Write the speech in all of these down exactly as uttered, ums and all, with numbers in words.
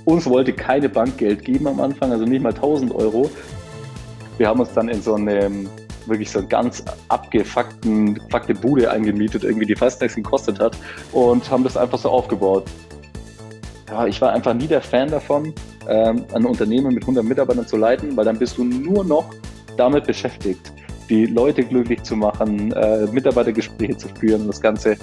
Uns wollte keine Bank Geld geben am Anfang, also nicht mal tausend Euro. Wir haben uns dann in so eine wirklich so ganz abgefuckten fuckte Bude eingemietet, irgendwie die fast nichts gekostet hat und haben das einfach so aufgebaut. Ja, ich war einfach nie der Fan davon, ähm, ein Unternehmen mit hundert Mitarbeitern zu leiten, weil dann bist du nur noch damit beschäftigt, die Leute glücklich zu machen, äh, Mitarbeitergespräche zu führen und das Ganze.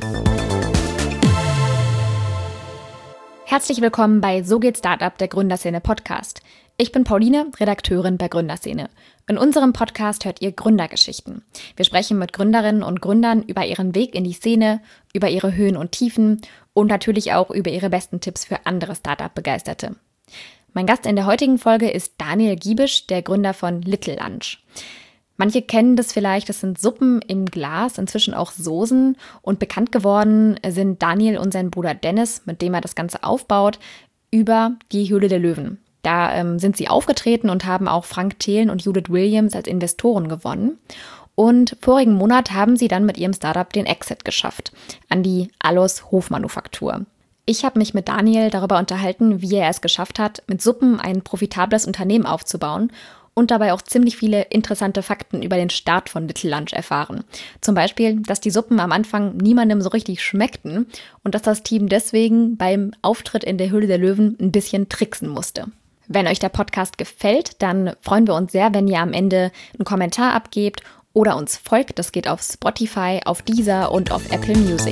Herzlich willkommen bei So geht Startup, der Gründerszene Podcast. Ich bin Pauline, Redakteurin bei Gründerszene. In unserem Podcast hört ihr Gründergeschichten. Wir sprechen mit Gründerinnen und Gründern über ihren Weg in die Szene, über ihre Höhen und Tiefen und natürlich auch über ihre besten Tipps für andere Startup-Begeisterte. Mein Gast in der heutigen Folge ist Daniel Giebisch, der Gründer von Little Lunch. Manche kennen das vielleicht, das sind Suppen im Glas, inzwischen auch Soßen. Und bekannt geworden sind Daniel und sein Bruder Dennis, mit dem er das Ganze aufbaut, über die Höhle der Löwen. Da ähm, sind sie aufgetreten und haben auch Frank Thelen und Judith Williams als Investoren gewonnen. Und vorigen Monat haben sie dann mit ihrem Startup den Exit geschafft an die Allos Hofmanufaktur. Ich habe mich mit Daniel darüber unterhalten, wie er es geschafft hat, mit Suppen ein profitables Unternehmen aufzubauen und dabei auch ziemlich viele interessante Fakten über den Start von Little Lunch erfahren. Zum Beispiel, dass die Suppen am Anfang niemandem so richtig schmeckten und dass das Team deswegen beim Auftritt in der Höhle der Löwen ein bisschen tricksen musste. Wenn euch der Podcast gefällt, dann freuen wir uns sehr, wenn ihr am Ende einen Kommentar abgebt oder uns folgt. Das geht auf Spotify, auf Deezer und auf Apple Music.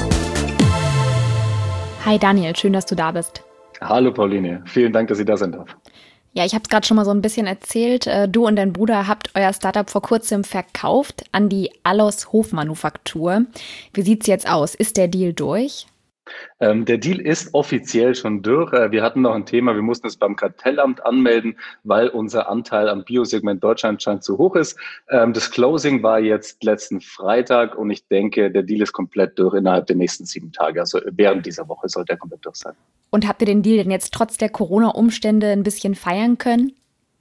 Hi Daniel, schön, dass du da bist. Hallo Pauline, vielen Dank, dass ich da sein darf. Ja, ich habe es gerade schon mal so ein bisschen erzählt. Du und dein Bruder habt euer Startup vor kurzem verkauft an die Allos Hofmanufaktur. Wie sieht's jetzt aus? Ist der Deal durch? Ähm, der Deal ist offiziell schon durch. Äh, wir hatten noch ein Thema, wir mussten es beim Kartellamt anmelden, weil unser Anteil am Biosegment Deutschland scheint zu hoch ist. Ähm, das Closing war jetzt letzten Freitag und ich denke, der Deal ist komplett durch innerhalb der nächsten sieben Tage. Also während dieser Woche sollte er komplett durch sein. Und habt ihr den Deal denn jetzt trotz der Corona-Umstände ein bisschen feiern können?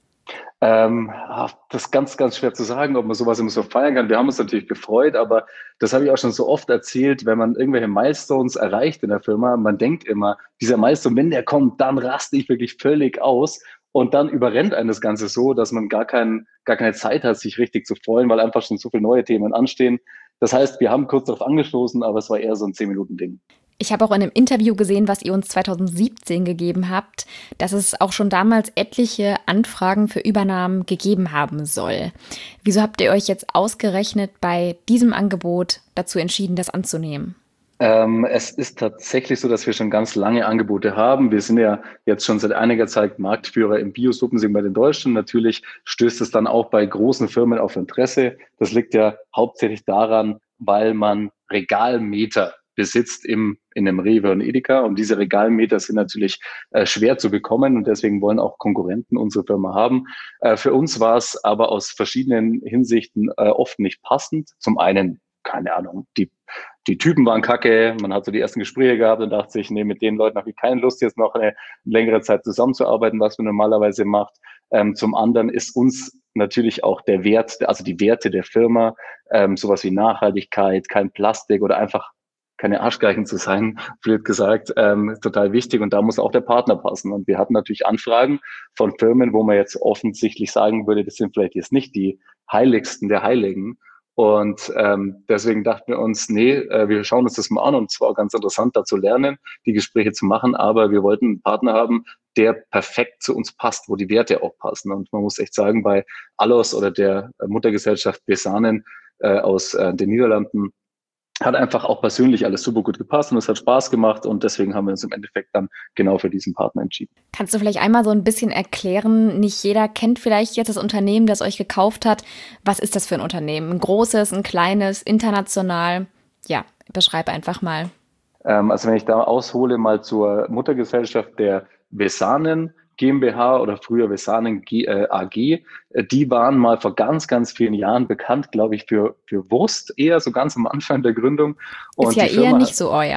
Ähm, das ist ganz, ganz schwer zu sagen, ob man sowas immer so feiern kann. Wir haben uns natürlich gefreut, aber das habe ich auch schon so oft erzählt, wenn man irgendwelche Milestones erreicht in der Firma, man denkt immer, dieser Milestone, wenn der kommt, dann raste ich wirklich völlig aus und dann überrennt einen das Ganze so, dass man gar, kein, gar keine Zeit hat, sich richtig zu freuen, weil einfach schon so viele neue Themen anstehen. Das heißt, wir haben kurz darauf angestoßen, aber es war eher so ein zehn-Minuten-Ding. Ich habe auch in einem Interview gesehen, was ihr uns zwanzig siebzehn gegeben habt, dass es auch schon damals etliche Anfragen für Übernahmen gegeben haben soll. Wieso habt ihr euch jetzt ausgerechnet bei diesem Angebot dazu entschieden, das anzunehmen? Ähm, es ist tatsächlich so, dass wir schon ganz lange Angebote haben. Wir sind ja jetzt schon seit einiger Zeit Marktführer im Bio-Suppensegment in Deutschland. Natürlich stößt es dann auch bei großen Firmen auf Interesse. Das liegt ja hauptsächlich daran, weil man Regalmeter besitzt im, in einem Rewe und Edeka. Und diese Regalmeter sind natürlich äh, schwer zu bekommen und deswegen wollen auch Konkurrenten unsere Firma haben. Äh, für uns war es aber aus verschiedenen Hinsichten äh, oft nicht passend. Zum einen, keine Ahnung, die, die Typen waren kacke, man hat so die ersten Gespräche gehabt und dachte sich, nee, mit den Leuten habe ich keine Lust, jetzt noch eine längere Zeit zusammenzuarbeiten, was man normalerweise macht. Ähm, zum anderen ist uns natürlich auch der Wert, also die Werte der Firma, ähm, sowas wie Nachhaltigkeit, kein Plastik oder einfach keine Arschgeigen zu sein, blöd gesagt, ähm, ist total wichtig und da muss auch der Partner passen. Und wir hatten natürlich Anfragen von Firmen, wo man jetzt offensichtlich sagen würde, das sind vielleicht jetzt nicht die Heiligsten der Heiligen. Und ähm, deswegen dachten wir uns, nee, äh, wir schauen uns das mal an und es war auch ganz interessant, da zu lernen, die Gespräche zu machen, aber wir wollten einen Partner haben, der perfekt zu uns passt, wo die Werte auch passen. Und man muss echt sagen, bei Allos oder der Muttergesellschaft Besanen äh, aus äh, den Niederlanden, hat einfach auch persönlich alles super gut gepasst und es hat Spaß gemacht und deswegen haben wir uns im Endeffekt dann genau für diesen Partner entschieden. Kannst du vielleicht einmal so ein bisschen erklären, nicht jeder kennt vielleicht jetzt das Unternehmen, das euch gekauft hat. Was ist das für ein Unternehmen? Ein großes, ein kleines, international? Ja, beschreib einfach mal. Ähm, also wenn ich da aushole mal zur Muttergesellschaft der Vesanen GmbH oder früher Vesanen G, äh, A G, die waren mal vor ganz, ganz vielen Jahren bekannt, glaube ich, für, für Wurst, eher so ganz am Anfang der Gründung. Und ist ja die Firma eher nicht so euers.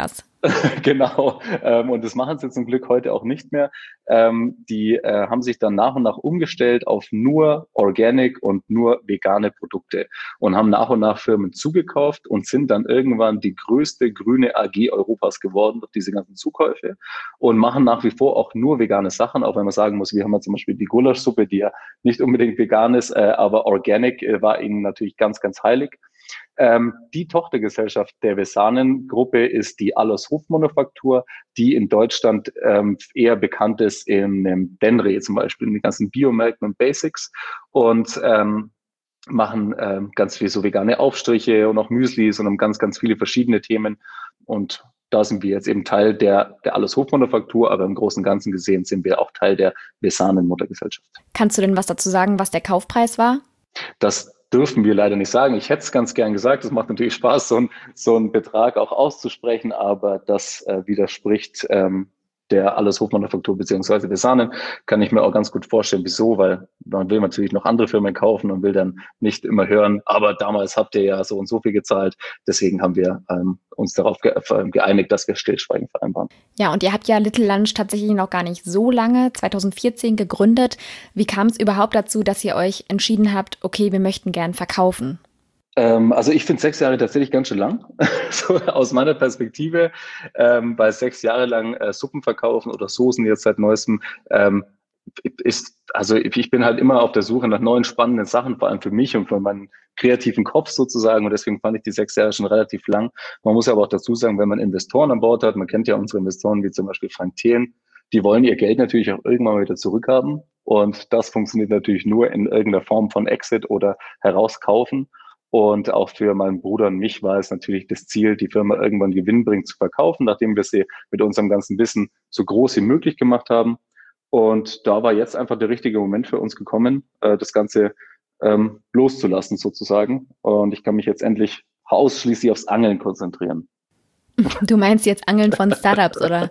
Genau, ähm, und das machen sie zum Glück heute auch nicht mehr. Ähm, die äh, haben sich dann nach und nach umgestellt auf nur Organic und nur vegane Produkte und haben nach und nach Firmen zugekauft und sind dann irgendwann die größte grüne A G Europas geworden durch diese ganzen Zukäufe und machen nach wie vor auch nur vegane Sachen, auch wenn man sagen muss, wir haben ja zum Beispiel die Gulaschsuppe, die ja nicht unbedingt vegan ist, äh, aber Organic äh, war ihnen natürlich ganz, ganz heilig. Ähm, die Tochtergesellschaft der Vesanen-Gruppe ist die Allers Hofmanufaktur, die in Deutschland ähm, eher bekannt ist in ähm, Benre zum Beispiel, in den ganzen Biomärkten und Basics und ähm, machen ähm, ganz viel so vegane Aufstriche und auch Müslis und haben ganz, ganz viele verschiedene Themen. Und da sind wir jetzt eben Teil der, der Allers Hofmanufaktur, aber im Großen und Ganzen gesehen sind wir auch Teil der Vesanen-Muttergesellschaft. Kannst du denn was dazu sagen, was der Kaufpreis war? Das dürfen wir leider nicht sagen. Ich hätte es ganz gern gesagt. Es macht natürlich Spaß, so, ein, so einen Betrag auch auszusprechen, aber das äh, widerspricht ähm, der Allers Hofmanufaktur beziehungsweise Vesanen. Kann ich mir auch ganz gut vorstellen, wieso, weil man will natürlich noch andere Firmen kaufen und will dann nicht immer hören, aber damals habt ihr ja so und so viel gezahlt. Deswegen haben wir ähm, uns darauf ge geeinigt, dass wir Stillschweigen vereinbaren. Ja, und ihr habt ja Little Lunch tatsächlich noch gar nicht so lange, zwanzig vierzehn gegründet. Wie kam es überhaupt dazu, dass ihr euch entschieden habt, okay, wir möchten gern verkaufen? Ähm, also ich finde sechs Jahre tatsächlich ganz schön lang, so aus meiner Perspektive, ähm, weil sechs Jahre lang äh, Suppen verkaufen oder Soßen jetzt seit neuestem ähm, ist, also ich bin halt immer auf der Suche nach neuen spannenden Sachen, vor allem für mich und für meinen kreativen Kopf sozusagen und deswegen fand ich die sechs Jahre schon relativ lang. Man muss aber auch dazu sagen, wenn man Investoren an Bord hat, man kennt ja unsere Investoren wie zum Beispiel Frank Thelen, die wollen ihr Geld natürlich auch irgendwann mal wieder zurückhaben und das funktioniert natürlich nur in irgendeiner Form von Exit oder herauskaufen. Und auch für meinen Bruder und mich war es natürlich das Ziel, die Firma irgendwann gewinnbringend zu verkaufen, nachdem wir sie mit unserem ganzen Wissen so groß wie möglich gemacht haben. Und da war jetzt einfach der richtige Moment für uns gekommen, äh, das Ganze ähm, loszulassen sozusagen. Und ich kann mich jetzt endlich ausschließlich aufs Angeln konzentrieren. Du meinst jetzt Angeln von Startups, oder?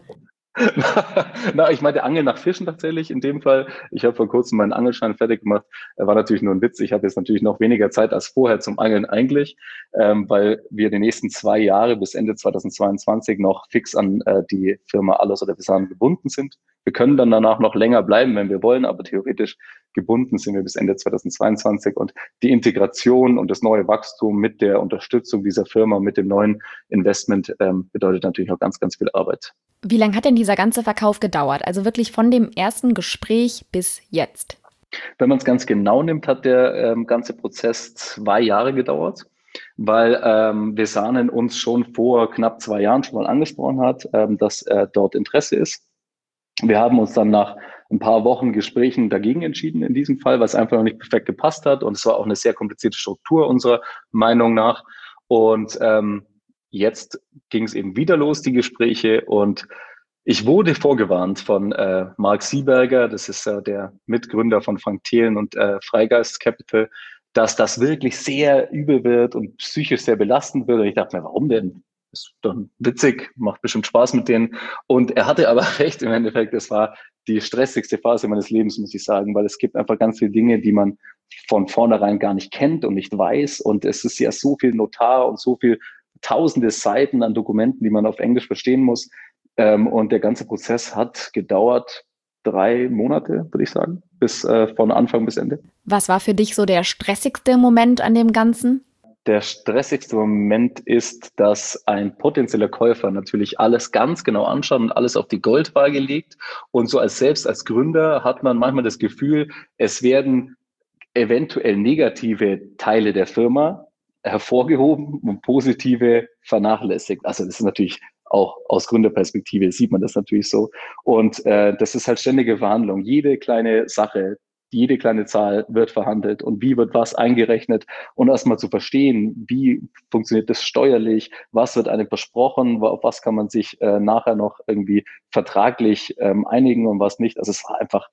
Na, ich meinte Angeln nach Fischen tatsächlich. In dem Fall, ich habe vor kurzem meinen Angelschein fertig gemacht. Er war natürlich nur ein Witz. Ich habe jetzt natürlich noch weniger Zeit als vorher zum Angeln eigentlich, ähm, weil wir die nächsten zwei Jahre bis Ende zweitausendzweiundzwanzig noch fix an äh, die Firma Allers oder Vesanen gebunden sind. Wir können dann danach noch länger bleiben, wenn wir wollen, aber theoretisch gebunden sind wir bis Ende zweitausendzweiundzwanzig und die Integration und das neue Wachstum mit der Unterstützung dieser Firma, mit dem neuen Investment ähm, bedeutet natürlich auch ganz, ganz viel Arbeit. Wie lange hat denn dieser ganze Verkauf gedauert? Also wirklich von dem ersten Gespräch bis jetzt? Wenn man es ganz genau nimmt, hat der ähm, ganze Prozess zwei Jahre gedauert, weil ähm, Vesanen uns schon vor knapp zwei Jahren schon mal angesprochen hat, ähm, dass äh, dort Interesse ist. Wir haben uns dann nach ein paar Wochen Gesprächen dagegen entschieden in diesem Fall, weil es einfach noch nicht perfekt gepasst hat und es war auch eine sehr komplizierte Struktur unserer Meinung nach. Und ähm, jetzt ging es eben wieder los, die Gespräche und ich wurde vorgewarnt von äh, Mark Sieberger, das ist äh, der Mitgründer von Frank Thelen und äh, Freigeist Capital, dass das wirklich sehr übel wird und psychisch sehr belastend wird. Und ich dachte mir, warum denn? Ist doch witzig, macht bestimmt Spaß mit denen. Und er hatte aber recht im Endeffekt, es war die stressigste Phase meines Lebens, muss ich sagen, weil es gibt einfach ganz viele Dinge, die man von vornherein gar nicht kennt und nicht weiß. Und es ist ja so viel Notar und so viel tausende Seiten an Dokumenten, die man auf Englisch verstehen muss. Ähm, und der ganze Prozess hat gedauert drei Monate, würde ich sagen, bis äh, von Anfang bis Ende. Was war für dich so der stressigste Moment an dem Ganzen? Der stressigste Moment ist, dass ein potenzieller Käufer natürlich alles ganz genau anschaut und alles auf die Goldwaage legt. Und so als selbst als Gründer hat man manchmal das Gefühl, es werden eventuell negative Teile der Firma hervorgehoben und positive vernachlässigt. Also das ist natürlich auch aus Gründerperspektive sieht man das natürlich so. Und äh, das ist halt ständige Verhandlung. Jede kleine Sache, jede kleine Zahl wird verhandelt und wie wird was eingerechnet und erstmal zu verstehen, wie funktioniert das steuerlich, was wird einem versprochen, auf was kann man sich äh, nachher noch irgendwie vertraglich ähm, einigen und was nicht. Also es war einfach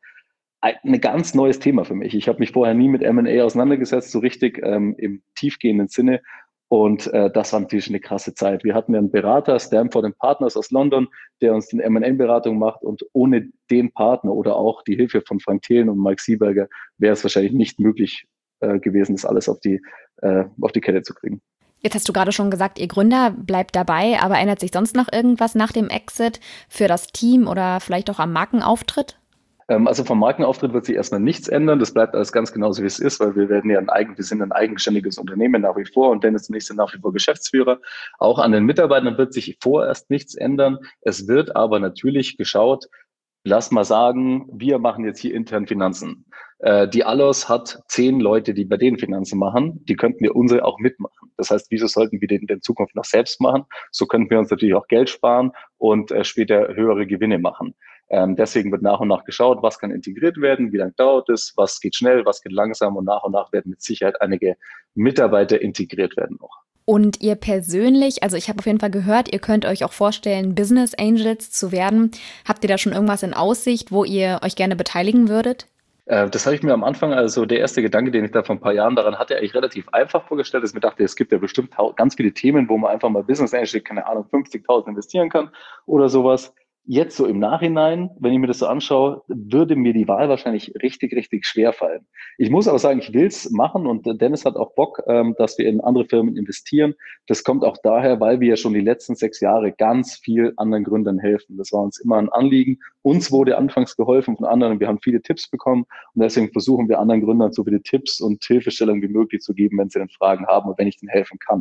ein ganz neues Thema für mich. Ich habe mich vorher nie mit M und A auseinandergesetzt, so richtig ähm, im tiefgehenden Sinne. Und äh, das war natürlich eine krasse Zeit. Wir hatten ja einen Berater, Stamford and Partners aus London, der uns die M und A-Beratung macht. Und ohne den Partner oder auch die Hilfe von Frank Thelen und Mike Sieberger wäre es wahrscheinlich nicht möglich äh, gewesen, das alles auf die, äh, auf die Kette zu kriegen. Jetzt hast du gerade schon gesagt, ihr Gründer bleibt dabei, aber ändert sich sonst noch irgendwas nach dem Exit für das Team oder vielleicht auch am Markenauftritt? Also vom Markenauftritt wird sich erstmal nichts ändern. Das bleibt alles ganz genauso, wie es ist, weil wir werden ja ein eigen, wir sind ein eigenständiges Unternehmen nach wie vor und Dennis und ich sind nach wie vor Geschäftsführer. Auch an den Mitarbeitern wird sich vorerst nichts ändern. Es wird aber natürlich geschaut, lass mal sagen, wir machen jetzt hier intern Finanzen. Äh, die Allos hat zehn Leute, die bei denen Finanzen machen. Die könnten wir unsere auch mitmachen. Das heißt, wieso sollten wir den in der Zukunft noch selbst machen? So könnten wir uns natürlich auch Geld sparen und äh, später höhere Gewinne machen. Ähm, deswegen wird nach und nach geschaut, was kann integriert werden, wie lange dauert es, was geht schnell, was geht langsam und nach und nach werden mit Sicherheit einige Mitarbeiter integriert werden noch. Und ihr persönlich, also ich habe auf jeden Fall gehört, ihr könnt euch auch vorstellen, Business Angels zu werden. Habt ihr da schon irgendwas in Aussicht, wo ihr euch gerne beteiligen würdet? Das habe ich mir am Anfang, also der erste Gedanke, den ich da vor ein paar Jahren daran hatte, eigentlich relativ einfach vorgestellt, dass ich mir dachte, es gibt ja bestimmt ganz viele Themen, wo man einfach mal Business Angel, keine Ahnung, fünfzigtausend investieren kann oder sowas. Jetzt so im Nachhinein, wenn ich mir das so anschaue, würde mir die Wahl wahrscheinlich richtig, richtig schwer fallen. Ich muss aber sagen, ich will es machen und Dennis hat auch Bock, dass wir in andere Firmen investieren. Das kommt auch daher, weil wir ja schon die letzten sechs Jahre ganz viel anderen Gründern helfen. Das war uns immer ein Anliegen. Uns wurde anfangs geholfen von anderen. Wir haben viele Tipps bekommen und deswegen versuchen wir anderen Gründern so viele Tipps und Hilfestellungen wie möglich zu geben, wenn sie denn Fragen haben und wenn ich ihnen helfen kann.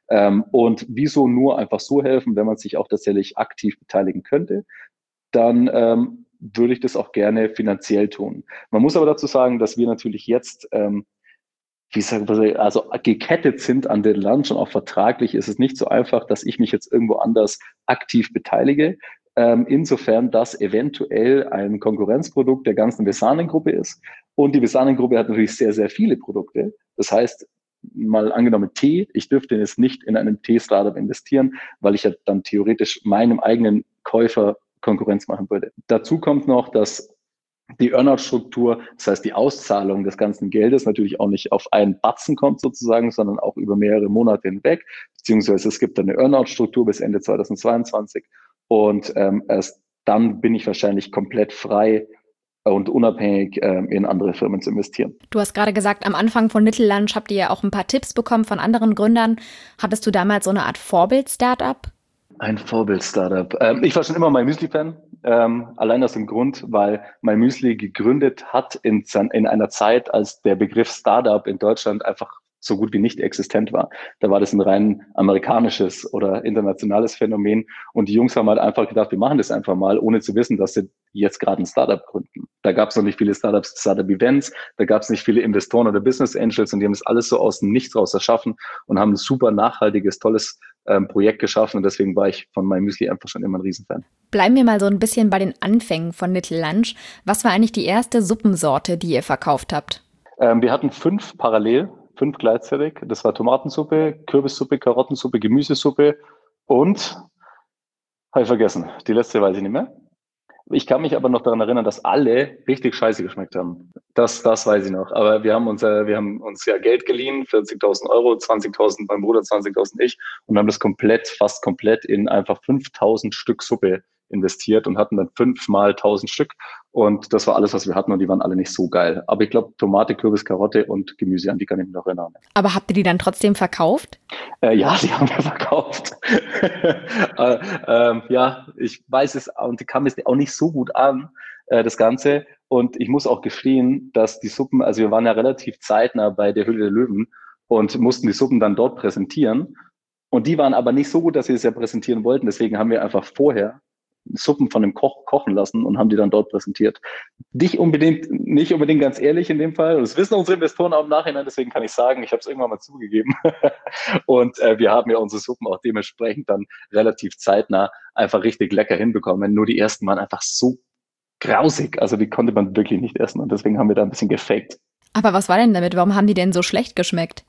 Und wieso nur einfach so helfen, wenn man sich auch tatsächlich aktiv beteiligen könnte? Dann ähm, würde ich das auch gerne finanziell tun. Man muss aber dazu sagen, dass wir natürlich jetzt, ähm, wie sagen wir, also gekettet sind an den Lunch und auch vertraglich ist es nicht so einfach, dass ich mich jetzt irgendwo anders aktiv beteilige. Ähm, insofern, dass eventuell ein Konkurrenzprodukt der ganzen Vesanen-Gruppe ist. Und die Vesanen-Gruppe hat natürlich sehr, sehr viele Produkte. Das heißt, mal angenommen Tee, ich dürfte jetzt nicht in einem Tee-Startup investieren, weil ich ja dann theoretisch meinem eigenen Käufer Konkurrenz machen würde. Dazu kommt noch, dass die Earnout-Struktur, das heißt die Auszahlung des ganzen Geldes natürlich auch nicht auf einen Batzen kommt sozusagen, sondern auch über mehrere Monate hinweg, beziehungsweise es gibt eine Earnout-Struktur bis Ende zweitausendzweiundzwanzig und ähm, erst dann bin ich wahrscheinlich komplett frei und unabhängig ähm, in andere Firmen zu investieren. Du hast gerade gesagt, am Anfang von Little Lunch habt ihr ja auch ein paar Tipps bekommen von anderen Gründern. Hattest du damals so eine Art Vorbild-Startup? Ein Vorbild-Startup. Ähm, ich war schon immer MyMüsli-Fan, ähm, allein aus dem Grund, weil MyMüsli gegründet hat in, in einer Zeit, als der Begriff Startup in Deutschland einfach so gut wie nicht existent war. Da war das ein rein amerikanisches oder internationales Phänomen und die Jungs haben halt einfach gedacht, wir machen das einfach mal, ohne zu wissen, dass sie jetzt gerade ein Startup gründen. Da gab es noch nicht viele Startups, Startup-Events, da gab es nicht viele Investoren oder Business Angels und die haben das alles so aus dem Nichts raus erschaffen und haben ein super nachhaltiges, tolles ähm, Projekt geschaffen und deswegen war ich von MyMüsli einfach schon immer ein Riesenfan. Bleiben wir mal so ein bisschen bei den Anfängen von Little Lunch. Was war eigentlich die erste Suppensorte, die ihr verkauft habt? Ähm, wir hatten fünf parallel, fünf gleichzeitig. Das war Tomatensuppe, Kürbissuppe, Karottensuppe, Gemüsesuppe und, habe ich vergessen, die letzte weiß ich nicht mehr. Ich kann mich aber noch daran erinnern, dass alle richtig scheiße geschmeckt haben. Das, das weiß ich noch. Aber wir haben uns, äh, wir haben uns ja Geld geliehen, vierzigtausend Euro, zwanzigtausend mein Bruder, zwanzigtausend ich und haben das komplett, fast komplett in einfach fünftausend Stück Suppe investiert und hatten dann fünfmal tausend Stück. Und das war alles, was wir hatten und die waren alle nicht so geil. Aber ich glaube, Tomate, Kürbis, Karotte und Gemüse, an die kann ich mich noch erinnern. Aber habt ihr die dann trotzdem verkauft? Äh, ja, die haben wir verkauft. äh, ähm, ja, ich weiß es und die kam es auch nicht so gut an, äh, das Ganze. Und ich muss auch gestehen, dass die Suppen, also wir waren ja relativ zeitnah bei der Höhle der Löwen und mussten die Suppen dann dort präsentieren. Und die waren aber nicht so gut, dass wir es ja präsentieren wollten. Deswegen haben wir einfach vorher Suppen von einem Koch kochen lassen und haben die dann dort präsentiert. Nicht unbedingt, nicht unbedingt ganz ehrlich in dem Fall. Das wissen unsere Investoren auch im Nachhinein, deswegen kann ich sagen, ich habe es irgendwann mal zugegeben. Und äh, wir haben ja unsere Suppen auch dementsprechend dann relativ zeitnah einfach richtig lecker hinbekommen. Nur die ersten waren einfach so grausig, also die konnte man wirklich nicht essen und deswegen haben wir da ein bisschen gefaked. Aber was war denn damit? Warum haben die denn so schlecht geschmeckt?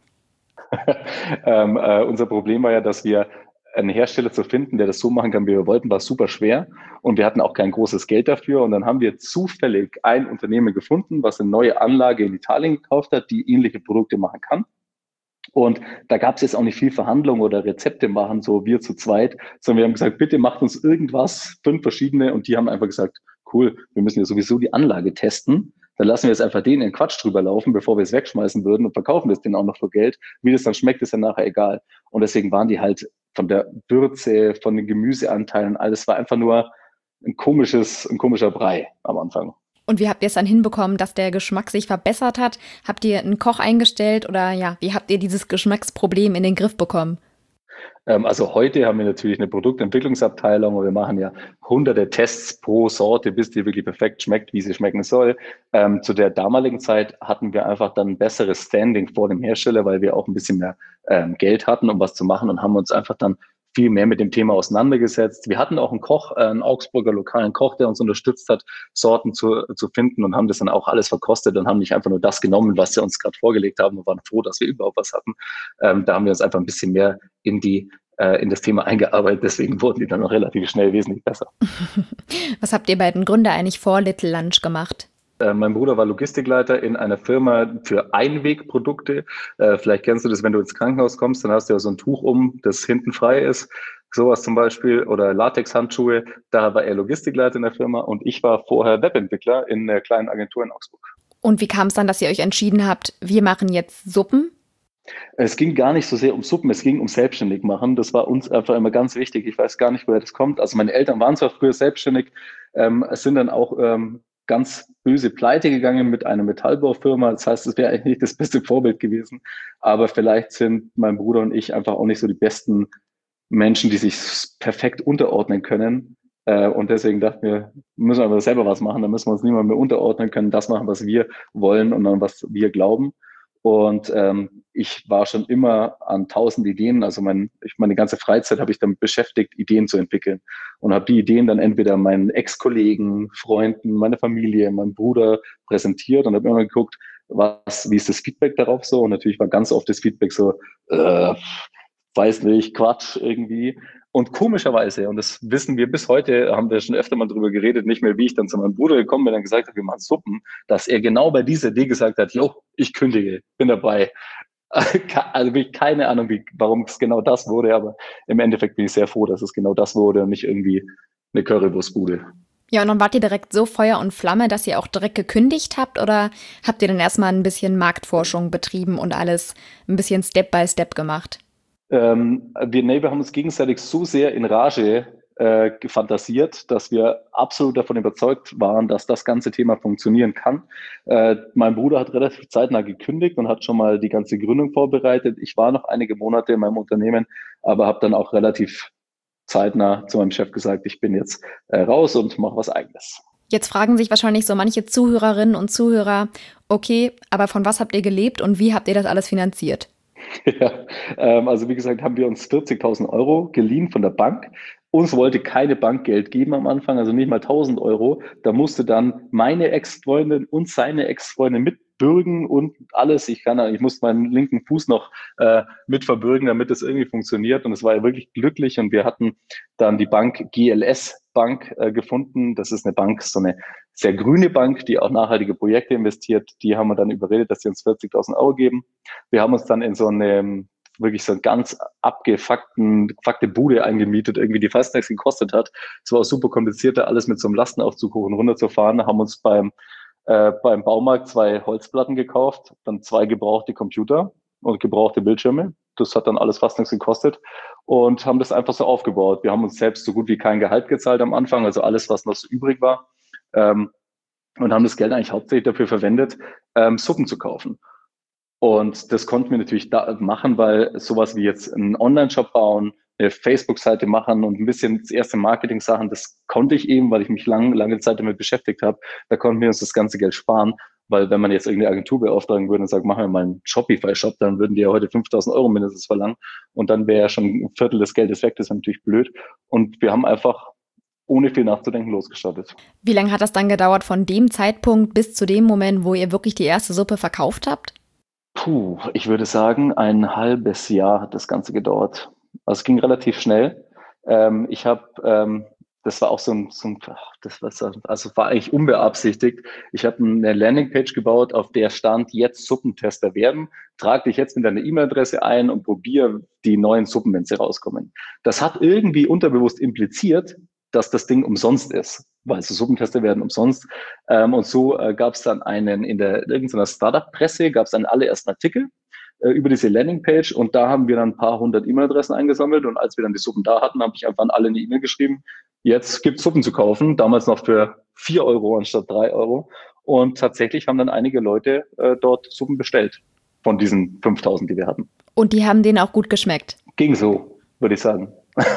ähm, äh, unser Problem war ja, dass wir einen Hersteller zu finden, der das so machen kann, wie wir wollten, war super schwer. Und wir hatten auch kein großes Geld dafür. Und dann haben wir zufällig ein Unternehmen gefunden, was eine neue Anlage in Italien gekauft hat, die ähnliche Produkte machen kann. Und da gab es jetzt auch nicht viel Verhandlung oder Rezepte machen, so wir zu zweit, sondern wir haben gesagt, bitte macht uns irgendwas, fünf verschiedene. Und die haben einfach gesagt, cool, wir müssen ja sowieso die Anlage testen. Dann lassen wir jetzt einfach denen den Quatsch drüber laufen, bevor wir es wegschmeißen würden und verkaufen es denen auch noch für Geld. Wie das dann schmeckt, ist dann nachher egal. Und deswegen waren die halt von der Würze, von den Gemüseanteilen, alles war einfach nur ein komisches, ein komischer Brei am Anfang. Und wie habt ihr es dann hinbekommen, dass der Geschmack sich verbessert hat? Habt ihr einen Koch eingestellt oder ja, wie habt ihr dieses Geschmacksproblem in den Griff bekommen? Ähm, also heute haben wir natürlich eine Produktentwicklungsabteilung und wir machen ja hunderte Tests pro Sorte, bis die wirklich perfekt schmeckt, wie sie schmecken soll. Ähm, zu der damaligen Zeit hatten wir einfach dann ein besseres Standing vor dem Hersteller, weil wir auch ein bisschen mehr ähm, Geld hatten, um was zu machen und haben uns einfach dann viel mehr mit dem Thema auseinandergesetzt. Wir hatten auch einen Koch, äh, einen Augsburger lokalen Koch, der uns unterstützt hat, Sorten zu, zu finden und haben das dann auch alles verkostet und haben nicht einfach nur das genommen, was sie uns gerade vorgelegt haben und waren froh, dass wir überhaupt was hatten. Ähm, da haben wir uns einfach ein bisschen mehr in die äh, in das Thema eingearbeitet. Deswegen wurden die dann auch relativ schnell wesentlich besser. Was habt ihr beiden Gründer eigentlich vor Little Lunch gemacht? Mein Bruder war Logistikleiter in einer Firma für Einwegprodukte. Äh, vielleicht kennst du das, wenn du ins Krankenhaus kommst, dann hast du ja so ein Tuch um, das hinten frei ist. Sowas zum Beispiel. Oder Latexhandschuhe. Da war er Logistikleiter in der Firma und ich war vorher Webentwickler in einer kleinen Agentur in Augsburg. Und wie kam es dann, dass ihr euch entschieden habt, wir machen jetzt Suppen? Es ging gar nicht so sehr um Suppen, es ging um selbstständig machen. Das war uns einfach immer ganz wichtig. Ich weiß gar nicht, woher das kommt. Also meine Eltern waren zwar früher selbstständig, ähm, sind dann auch ähm, ganz böse pleite gegangen mit einer Metallbaufirma. Das heißt, es wäre eigentlich nicht das beste Vorbild gewesen. Aber vielleicht sind mein Bruder und ich einfach auch nicht so die besten Menschen, die sich perfekt unterordnen können. Äh, und deswegen dachten wir, müssen wir aber selber was machen. Da müssen wir uns niemand mehr unterordnen können, das machen, was wir wollen und an was wir glauben. Und ähm, ich war schon immer an tausend Ideen, also mein, ich, meine ganze Freizeit habe ich damit beschäftigt, Ideen zu entwickeln und habe die Ideen dann entweder meinen Ex-Kollegen, Freunden, meiner Familie, meinem Bruder präsentiert und habe immer geguckt, was, wie ist das Feedback darauf so, und natürlich war ganz oft das Feedback so, äh, weiß nicht, Quatsch irgendwie. Und komischerweise, und das wissen wir bis heute, haben wir schon öfter mal drüber geredet, nicht mehr, wie ich dann zu meinem Bruder gekommen bin und gesagt habe, wir machen Suppen, dass er genau bei dieser Idee gesagt hat, jo, ich kündige, bin dabei. Also ich keine Ahnung, wie, warum es genau das wurde, aber im Endeffekt bin ich sehr froh, dass es genau das wurde und nicht irgendwie eine Currywurstbude. Ja, und dann wart ihr direkt so Feuer und Flamme, dass ihr auch direkt gekündigt habt, oder habt ihr dann erstmal ein bisschen Marktforschung betrieben und alles ein bisschen Step by Step gemacht? Ähm, wir, nee, wir haben uns gegenseitig so sehr in Rage äh, fantasiert, dass wir absolut davon überzeugt waren, dass das ganze Thema funktionieren kann. Äh, mein Bruder hat relativ zeitnah gekündigt und hat schon mal die ganze Gründung vorbereitet. Ich war noch einige Monate in meinem Unternehmen, aber habe dann auch relativ zeitnah zu meinem Chef gesagt, ich bin jetzt äh, raus und mache was Eigenes. Jetzt fragen sich wahrscheinlich so manche Zuhörerinnen und Zuhörer, okay, aber von was habt ihr gelebt und wie habt ihr das alles finanziert? Ja, ähm, also wie gesagt, haben wir uns vierzigtausend Euro geliehen von der Bank. Uns wollte keine Bank Geld geben am Anfang, also nicht mal tausend Euro. Da musste dann meine Ex-Freundin und seine Ex-Freundin mitbürgen und alles. Ich kann, ich musste meinen linken Fuß noch äh, mit verbürgen, damit das irgendwie funktioniert. Und es war ja wirklich glücklich. Und wir hatten dann die Bank G L S Bank äh, gefunden. Das ist eine Bank, so eine sehr grüne Bank, die auch nachhaltige Projekte investiert. Die haben wir dann überredet, dass sie uns vierzigtausend Euro geben. Wir haben uns dann in so eine wirklich so eine ganz abgefuckten gefuckte Bude eingemietet, irgendwie die fast nichts gekostet hat. Es war auch super kompliziert, da alles mit so einem Lastenaufzug hoch und runter zu fahren. Haben uns beim, äh, beim Baumarkt zwei Holzplatten gekauft, dann zwei gebrauchte Computer und gebrauchte Bildschirme. Das hat dann alles fast nichts gekostet und haben das einfach so aufgebaut. Wir haben uns selbst so gut wie kein Gehalt gezahlt am Anfang, also alles, was noch so übrig war. Ähm, und haben das Geld eigentlich hauptsächlich dafür verwendet, ähm, Suppen zu kaufen. Und das konnten wir natürlich da machen, weil sowas wie jetzt einen Online-Shop bauen, eine Facebook-Seite machen und ein bisschen das erste Marketing-Sachen, das konnte ich eben, weil ich mich lang, lange Zeit damit beschäftigt habe. Da konnten wir uns das ganze Geld sparen, weil wenn man jetzt irgendeine Agentur beauftragen würde und sagt, machen wir mal einen Shopify-Shop, dann würden die ja heute fünftausend Euro mindestens verlangen und dann wäre ja schon ein Viertel des Geldes weg, das ist natürlich blöd. Und wir haben einfach ohne viel nachzudenken losgestartet. Wie lange hat das dann gedauert von dem Zeitpunkt bis zu dem Moment, wo ihr wirklich die erste Suppe verkauft habt? Puh, ich würde sagen, ein halbes Jahr hat das Ganze gedauert. Also es ging relativ schnell. Ähm, ich habe, ähm, das war auch so ein, so ein ach, das war, also war eigentlich unbeabsichtigt. Ich habe eine Landingpage gebaut, auf der stand, jetzt Suppentester werden. Trag dich jetzt mit deiner E-Mail-Adresse ein und probier die neuen Suppen, wenn sie rauskommen. Das hat irgendwie unterbewusst impliziert, dass das Ding umsonst ist. weil so Suppentester werden umsonst. Ähm, und so äh, gab es dann einen, in der irgendeiner Startup-Presse gab es einen allerersten Artikel äh, über diese Landingpage und da haben wir dann ein paar hundert E-Mail-Adressen eingesammelt und als wir dann die Suppen da hatten, habe ich einfach an alle eine E-Mail geschrieben, jetzt gibt es Suppen zu kaufen, damals noch für vier Euro anstatt drei Euro. Und tatsächlich haben dann einige Leute äh, dort Suppen bestellt von diesen fünftausend, die wir hatten. Und die haben denen auch gut geschmeckt? Ging so, würde ich sagen.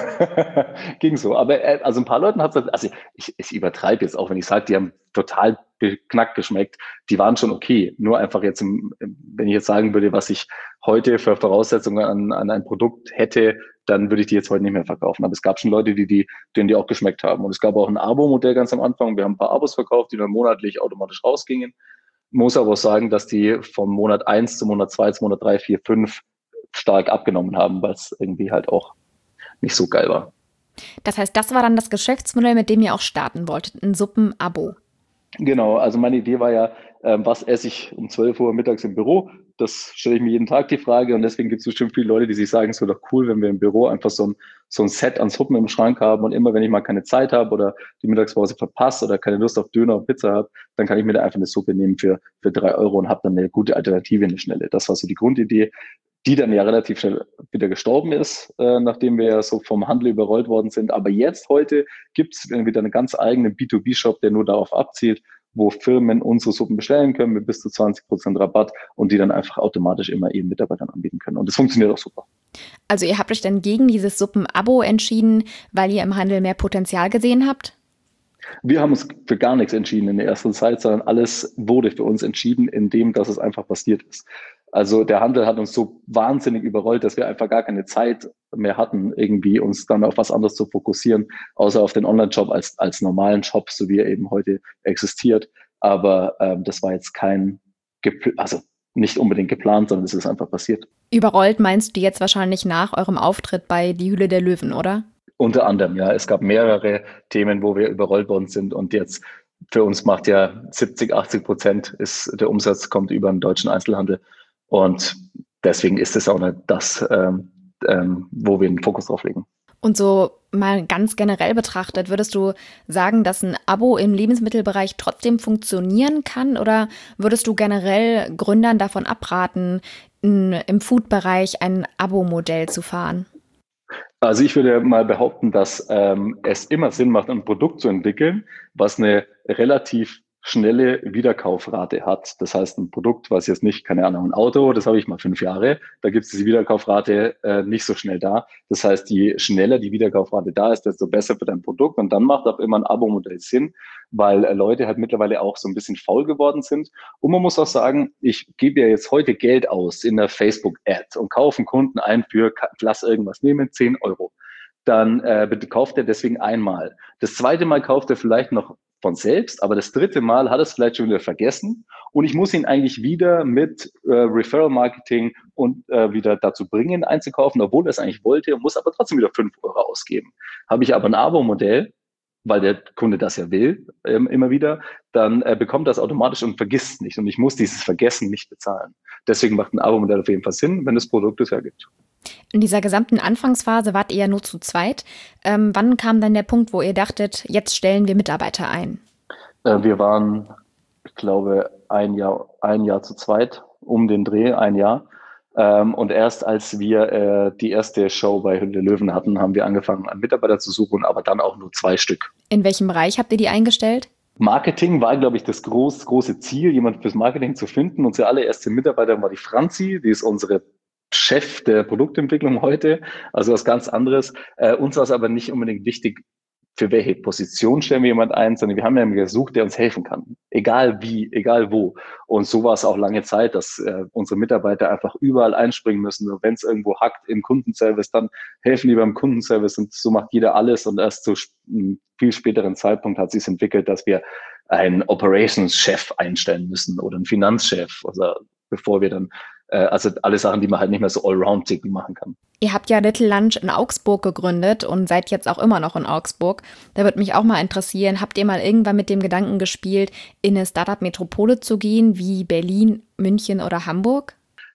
Ging so. Aber äh, also ein paar Leuten hat es, also ich, ich übertreibe jetzt auch, wenn ich sage, die haben total beknackt geschmeckt. Die waren schon okay. Nur einfach jetzt, im, wenn ich jetzt sagen würde, was ich heute für Voraussetzungen an, an ein Produkt hätte, dann würde ich die jetzt heute nicht mehr verkaufen. Aber es gab schon Leute, die, die, denen die auch geschmeckt haben. Und es gab auch ein Abo-Modell ganz am Anfang. Wir haben ein paar Abos verkauft, die dann monatlich automatisch rausgingen. Muss aber auch sagen, dass die vom Monat eins zu Monat zwei zu Monat drei, vier, fünf stark abgenommen haben, weil es irgendwie halt auch nicht so geil war. Das heißt, das war dann das Geschäftsmodell, mit dem ihr auch starten wolltet, ein Suppen-Abo. Genau, also meine Idee war ja, ähm, was esse ich um zwölf Uhr mittags im Büro? Das stelle ich mir jeden Tag die Frage und deswegen gibt es bestimmt viele Leute, die sich sagen, es wäre doch cool, wenn wir im Büro einfach so ein, so ein Set an Suppen im Schrank haben und immer, wenn ich mal keine Zeit habe oder die Mittagspause verpasse oder keine Lust auf Döner und Pizza habe, dann kann ich mir da einfach eine Suppe nehmen für, für drei Euro und habe dann eine gute Alternative, eine schnelle. Das war so die Grundidee, die dann ja relativ schnell wieder gestorben ist, äh, nachdem wir ja so vom Handel überrollt worden sind. Aber jetzt, heute, gibt es wieder einen ganz eigenen B zwei B-Shop, der nur darauf abzielt, wo Firmen unsere Suppen bestellen können mit bis zu zwanzig Prozent Rabatt und die dann einfach automatisch immer ihren Mitarbeitern anbieten können. Und das funktioniert auch super. Also ihr habt euch dann gegen dieses Suppen-Abo entschieden, weil ihr im Handel mehr Potenzial gesehen habt? Wir haben uns für gar nichts entschieden in der ersten Zeit, sondern alles wurde für uns entschieden, indem dass es einfach passiert ist. Also der Handel hat uns so wahnsinnig überrollt, dass wir einfach gar keine Zeit mehr hatten, irgendwie uns dann auf was anderes zu fokussieren, außer auf den Online-Shop als, als normalen Shop, so wie er eben heute existiert. Aber ähm, das war jetzt kein, also nicht unbedingt geplant, sondern es ist einfach passiert. Überrollt meinst du jetzt wahrscheinlich nach eurem Auftritt bei Die Höhle der Löwen, oder? Unter anderem, ja. Es gab mehrere Themen, wo wir überrollt worden sind und jetzt für uns macht ja siebzig, achtzig Prozent ist der Umsatz kommt über den deutschen Einzelhandel. Und deswegen ist es auch nicht das, ähm, ähm, wo wir den Fokus drauf legen. Und so mal ganz generell betrachtet, würdest du sagen, dass ein Abo im Lebensmittelbereich trotzdem funktionieren kann? Oder würdest du generell Gründern davon abraten, in, im Food-Bereich ein Abo-Modell zu fahren? Also ich würde mal behaupten, dass ähm, es immer Sinn macht, ein Produkt zu entwickeln, was eine relativ schnelle Wiederkaufrate hat. Das heißt, ein Produkt, was jetzt nicht, keine Ahnung, ein Auto, das habe ich mal fünf Jahre, da gibt es diese Wiederkaufrate äh, nicht so schnell da. Das heißt, je schneller die Wiederkaufrate da ist, desto besser für dein Produkt. Und dann macht auch immer ein Abo-Modell Sinn, weil äh, Leute halt mittlerweile auch so ein bisschen faul geworden sind. Und man muss auch sagen, ich gebe ja jetzt heute Geld aus in der Facebook-Ad und kaufe einen Kunden ein für, lass irgendwas nehmen, zehn Euro. Dann äh, kauft er deswegen einmal. Das zweite Mal kauft er vielleicht noch von selbst, aber das dritte Mal hat er es vielleicht schon wieder vergessen und ich muss ihn eigentlich wieder mit äh, Referral-Marketing und äh, wieder dazu bringen, einzukaufen, obwohl er es eigentlich wollte und muss aber trotzdem wieder fünf Euro ausgeben. Habe ich aber ein Abo-Modell, weil der Kunde das ja will, ähm, immer wieder, dann äh, bekommt das automatisch und vergisst es nicht und ich muss dieses Vergessen nicht bezahlen. Deswegen macht ein Abo-Modell auf jeden Fall Sinn, wenn das Produkt es hergibt. In dieser gesamten Anfangsphase wart ihr ja nur zu zweit. Ähm, wann kam dann der Punkt, wo ihr dachtet, jetzt stellen wir Mitarbeiter ein? Äh, wir waren, ich glaube, ein Jahr, ein Jahr zu zweit, um den Dreh, ein Jahr. Ähm, und erst als wir äh, die erste Show bei Höhle der Löwen hatten, haben wir angefangen, einen Mitarbeiter zu suchen, aber dann auch nur zwei Stück. In welchem Bereich habt ihr die eingestellt? Marketing war, glaube ich, das groß, große Ziel, jemand fürs Marketing zu finden. Unsere allererste Mitarbeiterin war die Franzi, die ist unsere Chef der Produktentwicklung heute, also was ganz anderes. Äh, uns war es aber nicht unbedingt wichtig, für welche Position stellen wir jemand ein, sondern wir haben jemanden gesucht, der uns helfen kann. Egal wie, egal wo. Und so war es auch lange Zeit, dass äh, unsere Mitarbeiter einfach überall einspringen müssen. Und wenn es irgendwo hackt im Kundenservice, dann helfen die beim Kundenservice und so macht jeder alles. Und erst zu einem viel späteren Zeitpunkt hat sich es entwickelt, dass wir einen Operations-Chef einstellen müssen oder einen Finanzchef, also bevor wir dann also alle Sachen, die man halt nicht mehr so Allround-Ticken machen kann. Ihr habt ja Little Lunch in Augsburg gegründet und seid jetzt auch immer noch in Augsburg. Da würde mich auch mal interessieren, habt ihr mal irgendwann mit dem Gedanken gespielt, in eine Startup-Metropole zu gehen, wie Berlin, München oder Hamburg?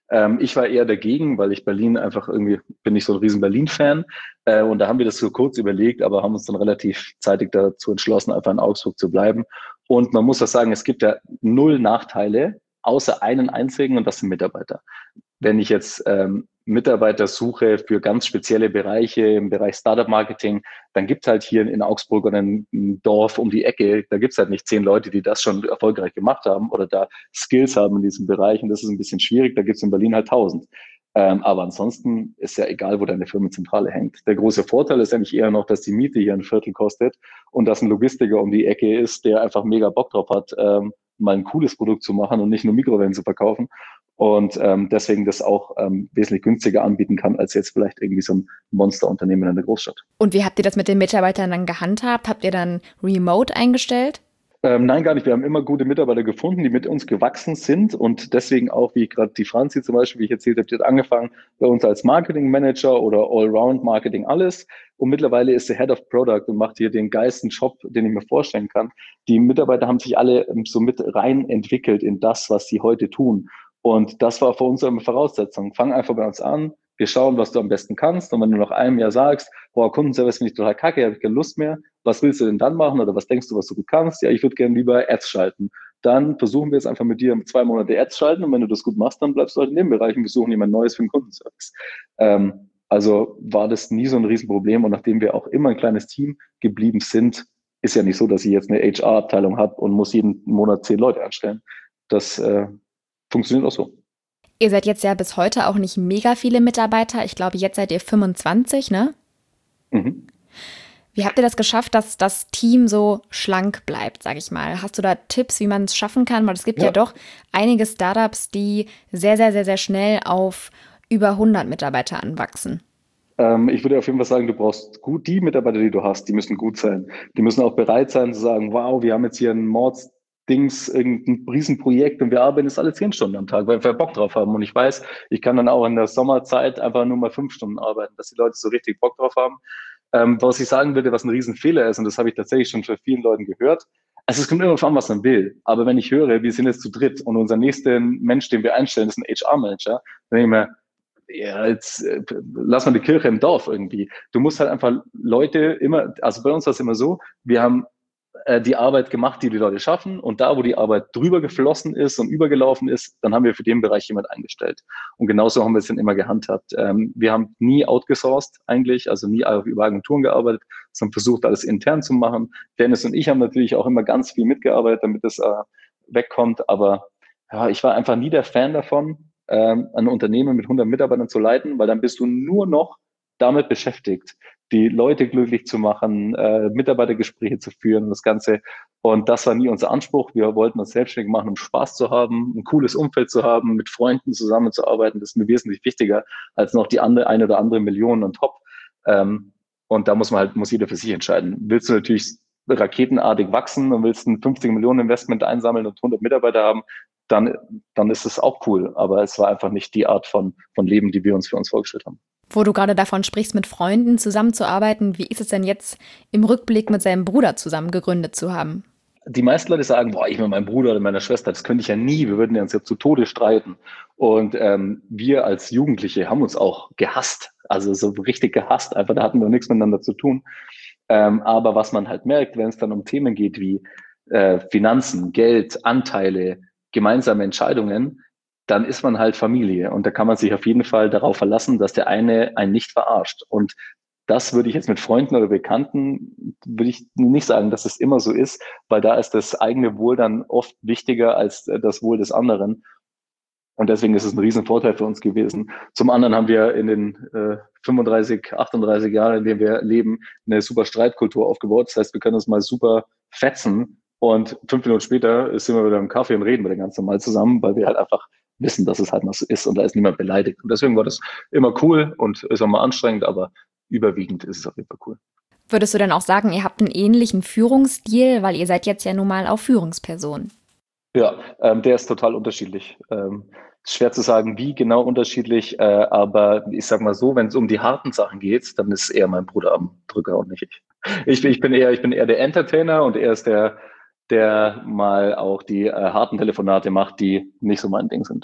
Ähm, ich war eher dagegen, weil ich Berlin einfach irgendwie, bin nicht so ein riesen Berlin-Fan. Äh, und da haben wir das so kurz überlegt, aber haben uns dann relativ zeitig dazu entschlossen, einfach in Augsburg zu bleiben. Und man muss auch sagen, es gibt ja null Nachteile, außer einen einzigen, und das sind Mitarbeiter. Wenn ich jetzt ähm, Mitarbeiter suche für ganz spezielle Bereiche im Bereich Startup-Marketing, dann gibt es halt hier in Augsburg oder ein Dorf um die Ecke, da gibt es halt nicht zehn Leute, die das schon erfolgreich gemacht haben oder da Skills haben in diesem Bereich. Und das ist ein bisschen schwierig. Da gibt es in Berlin halt tausend. Ähm, aber ansonsten ist ja egal, wo deine Firmenzentrale hängt. Der große Vorteil ist eigentlich eher noch, dass die Miete hier ein Viertel kostet und dass ein Logistiker um die Ecke ist, der einfach mega Bock drauf hat, ähm, mal ein cooles Produkt zu machen und nicht nur Mikrowellen zu verkaufen. Und ähm, deswegen das auch ähm, wesentlich günstiger anbieten kann, als jetzt vielleicht irgendwie so ein Monsterunternehmen in der Großstadt. Und wie habt ihr das mit den Mitarbeitern dann gehandhabt? Habt ihr dann Remote eingestellt? Ähm, nein, gar nicht. Wir haben immer gute Mitarbeiter gefunden, die mit uns gewachsen sind und deswegen auch, wie gerade die Franzi zum Beispiel, wie ich erzählt habe, die hat angefangen bei uns als Marketing Manager oder Allround Marketing alles und mittlerweile ist sie Head of Product und macht hier den geilsten Job, den ich mir vorstellen kann. Die Mitarbeiter haben sich alle ähm, so mit rein entwickelt in das, was sie heute tun und das war für uns eine Voraussetzung. Fang einfach bei uns an. Wir schauen, was du am besten kannst. Und wenn du nach einem Jahr sagst, boah, Kundenservice finde ich total kacke, habe ich keine Lust mehr, was willst du denn dann machen oder was denkst du, was du gut kannst? Ja, ich würde gerne lieber Ads schalten. Dann versuchen wir jetzt einfach mit dir zwei Monate Ads schalten und wenn du das gut machst, dann bleibst du halt in dem Bereich und wir suchen jemand Neues für den Kundenservice. Ähm, also war das nie so ein Riesenproblem und nachdem wir auch immer ein kleines Team geblieben sind, ist ja nicht so, dass ich jetzt eine H R-Abteilung habe und muss jeden Monat zehn Leute anstellen. Das äh, funktioniert auch so. Ihr seid jetzt ja bis heute auch nicht mega viele Mitarbeiter. Ich glaube, jetzt seid ihr fünfundzwanzig, ne? Mhm. Wie habt ihr das geschafft, dass das Team so schlank bleibt, sag ich mal? Hast du da Tipps, wie man es schaffen kann? Weil es gibt ja. ja doch einige Startups, die sehr, sehr, sehr, sehr schnell auf über hundert Mitarbeiter anwachsen. Ähm, ich würde auf jeden Fall sagen, du brauchst gut die Mitarbeiter, die du hast, die müssen gut sein. Die müssen auch bereit sein zu sagen, wow, wir haben jetzt hier ein Mords Dings, irgendein Riesenprojekt und wir arbeiten jetzt alle zehn Stunden am Tag, weil wir Bock drauf haben. Und ich weiß, ich kann dann auch in der Sommerzeit einfach nur mal fünf Stunden arbeiten, dass die Leute so richtig Bock drauf haben. Ähm, was ich sagen würde, was ein Riesenfehler ist, und das habe ich tatsächlich schon von vielen Leuten gehört, also es kommt immer darauf an, was man will. Aber wenn ich höre, wir sind jetzt zu dritt und unser nächster Mensch, den wir einstellen, ist ein H R-Manager, dann denke ich mir, ja, jetzt äh, lass mal die Kirche im Dorf irgendwie. Du musst halt einfach Leute immer, also bei uns war es immer so, wir haben äh, die Arbeit gemacht, die die Leute schaffen und da, wo die Arbeit drüber geflossen ist und übergelaufen ist, dann haben wir für den Bereich jemand eingestellt. Und genauso haben wir es dann immer gehandhabt. Ähm, wir haben nie outgesourced eigentlich, also nie über Agenturen gearbeitet, sondern versucht, alles intern zu machen. Dennis und ich haben natürlich auch immer ganz viel mitgearbeitet, damit das äh, wegkommt, aber ja, ich war einfach nie der Fan davon, ähm, ein Unternehmen mit hundert Mitarbeitern zu leiten, weil dann bist du nur noch damit beschäftigt, die Leute glücklich zu machen, äh, Mitarbeitergespräche zu führen, das Ganze. Und das war nie unser Anspruch. Wir wollten uns selbstständig machen, um Spaß zu haben, ein cooles Umfeld zu haben, mit Freunden zusammenzuarbeiten. Das ist mir wesentlich wichtiger als noch die andere, eine oder andere Million on top. Ähm, und da muss man halt, muss jeder für sich entscheiden. Willst du natürlich raketenartig wachsen und willst ein fünfzig Millionen Investment einsammeln und hundert Mitarbeiter haben, dann, dann ist es auch cool. Aber es war einfach nicht die Art von, von Leben, die wir uns für uns vorgestellt haben. Wo du gerade davon sprichst, mit Freunden zusammenzuarbeiten, wie ist es denn jetzt im Rückblick mit seinem Bruder zusammen gegründet zu haben? Die meisten Leute sagen, boah, ich mit meinem Bruder oder meiner Schwester, das könnte ich ja nie, wir würden uns ja zu Tode streiten. Und ähm, wir als Jugendliche haben uns auch gehasst, also so richtig gehasst, einfach da hatten wir nichts miteinander zu tun. Ähm, aber was man halt merkt, wenn es dann um Themen geht wie äh, Finanzen, Geld, Anteile, gemeinsame Entscheidungen, dann ist man halt Familie und da kann man sich auf jeden Fall darauf verlassen, dass der eine einen nicht verarscht. Und das würde ich jetzt mit Freunden oder Bekannten, würde ich nicht sagen, dass es immer so ist, weil da ist das eigene Wohl dann oft wichtiger als das Wohl des anderen. Und deswegen ist es ein Riesenvorteil für uns gewesen. Zum anderen haben wir in den äh, fünfunddreißig, achtunddreißig Jahren, in denen wir leben, eine super Streitkultur aufgebaut. Das heißt, wir können uns mal super fetzen und fünf Minuten später sind wir wieder im Kaffee und reden wir ganz normal zusammen, weil wir halt einfach wissen, dass es halt mal so ist und da ist niemand beleidigt. Und deswegen war das immer cool und ist auch mal anstrengend, aber überwiegend ist es auf jeden Fall cool. Würdest du denn auch sagen, ihr habt einen ähnlichen Führungsstil, weil ihr seid jetzt ja nun mal auch Führungsperson? Ja, ähm, der ist total unterschiedlich. Ähm, schwer zu sagen, wie genau unterschiedlich, äh, aber ich sag mal so, wenn es um die harten Sachen geht, dann ist eher mein Bruder am Drücker und nicht ich. Ich, ich bin eher, ich bin eher der Entertainer und er ist der, der mal auch die äh, harten Telefonate macht, die nicht so mein Ding sind.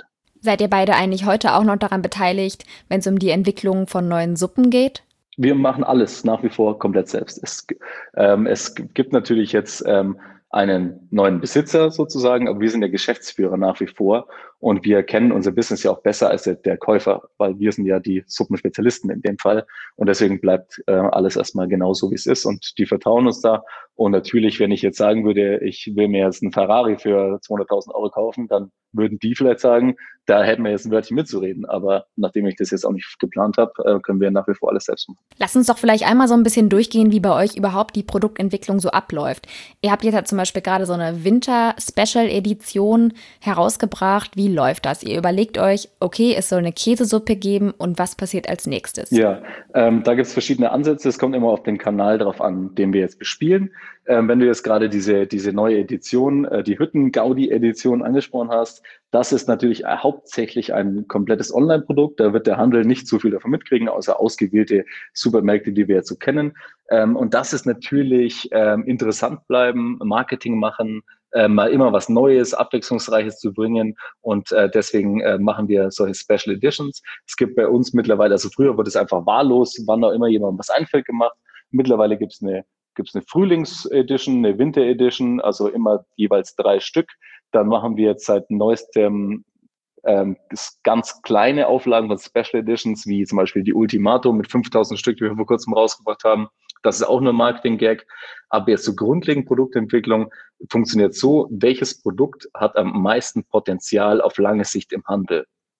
Seid ihr beide eigentlich heute auch noch daran beteiligt, wenn es um die Entwicklung von neuen Suppen geht? Wir machen alles nach wie vor komplett selbst. Es, ähm, es gibt natürlich jetzt ähm, einen neuen Besitzer sozusagen, aber wir sind der Geschäftsführer nach wie vor und wir kennen unser Business ja auch besser als der, der Käufer, weil wir sind ja die Suppenspezialisten in dem Fall und deswegen bleibt äh, alles erstmal genauso, wie es ist und die vertrauen uns da. Und natürlich, wenn ich jetzt sagen würde, ich will mir jetzt einen Ferrari für zweihunderttausend Euro kaufen, dann würden die vielleicht sagen, da hätten wir jetzt ein Wörtchen mitzureden. Aber nachdem ich das jetzt auch nicht geplant habe, äh, können wir nach wie vor alles selbst machen. Lass uns doch vielleicht einmal so ein bisschen durchgehen, wie bei euch überhaupt die Produktentwicklung so abläuft. Ihr habt jetzt halt zum Beispiel gerade so eine Winter-Special-Edition herausgebracht. Wie läuft das? Ihr überlegt euch, okay, es soll eine Käsesuppe geben und was passiert als nächstes? Ja, ähm, da gibt es verschiedene Ansätze. Es kommt immer auf den Kanal drauf an, den wir jetzt bespielen. Ähm, wenn du jetzt gerade diese, diese neue Edition, äh, die Hütten-Gaudi-Edition angesprochen hast, das ist natürlich hauptsächlich ein komplettes Online-Produkt. Da wird der Handel nicht so viel davon mitkriegen, außer ausgewählte Supermärkte, die wir jetzt so kennen. Ähm, und das ist natürlich ähm, interessant bleiben, Marketing machen, äh, mal immer was Neues, Abwechslungsreiches zu bringen. Und äh, deswegen äh, machen wir solche Special Editions. Es gibt bei uns mittlerweile, also früher wurde es einfach wahllos, wann auch immer jemandem was einfällt, gemacht. Mittlerweile gibt es eine gibt es eine Frühlings-Edition, eine Winter-Edition, also immer jeweils drei Stück. Dann machen wir jetzt seit neuestem ähm, ganz kleine Auflagen von Special Editions, wie zum Beispiel die Ultimato mit fünftausend Stück, die wir vor kurzem rausgebracht haben. Das ist auch nur ein Marketing-Gag. Aber jetzt zur grundlegenden Produktentwicklung funktioniert so, welches Produkt hat am meisten Potenzial auf lange Sicht im Handel?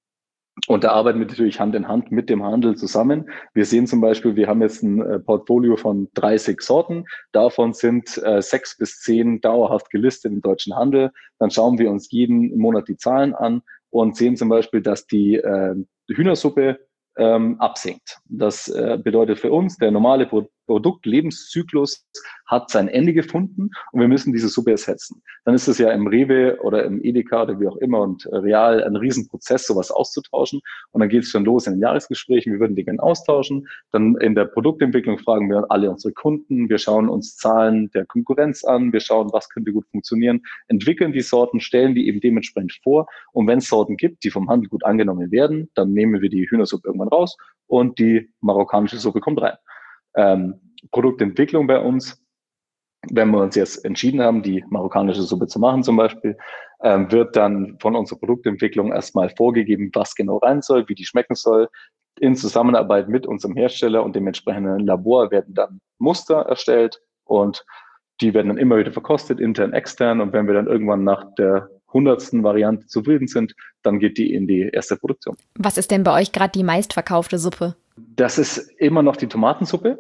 Und da arbeiten wir natürlich Hand in Hand mit dem Handel zusammen. Wir sehen zum Beispiel, wir haben jetzt ein äh, Portfolio von dreißig Sorten. Davon sind äh, sechs bis zehn dauerhaft gelistet im deutschen Handel. Dann schauen wir uns jeden Monat die Zahlen an und sehen zum Beispiel, dass die äh, Hühnersuppe ähm, absinkt. Das äh, bedeutet für uns, der normale Pro Produktlebenszyklus hat sein Ende gefunden und wir müssen diese Suppe ersetzen. Dann ist es ja im Rewe oder im Edeka oder wie auch immer und Real ein Riesenprozess, sowas auszutauschen. Und dann geht es schon los in den Jahresgesprächen. Wir würden die gerne austauschen. Dann in der Produktentwicklung fragen wir alle unsere Kunden. Wir schauen uns Zahlen der Konkurrenz an. Wir schauen, was könnte gut funktionieren, entwickeln die Sorten, stellen die eben dementsprechend vor. Und wenn es Sorten gibt, die vom Handel gut angenommen werden, dann nehmen wir die Hühnersuppe irgendwann raus und die marokkanische Suppe kommt rein. Ähm, Produktentwicklung bei uns, wenn wir uns jetzt entschieden haben, die marokkanische Suppe zu machen zum Beispiel, ähm, wird dann von unserer Produktentwicklung erstmal vorgegeben, was genau rein soll, wie die schmecken soll. In Zusammenarbeit mit unserem Hersteller und dem entsprechenden Labor werden dann Muster erstellt und die werden dann immer wieder verkostet, intern, extern. Und wenn wir dann irgendwann nach der hundertsten Variante zufrieden sind, dann geht die in die erste Produktion. Was ist denn bei euch gerade die meistverkaufte Suppe? Das ist immer noch die Tomatensuppe.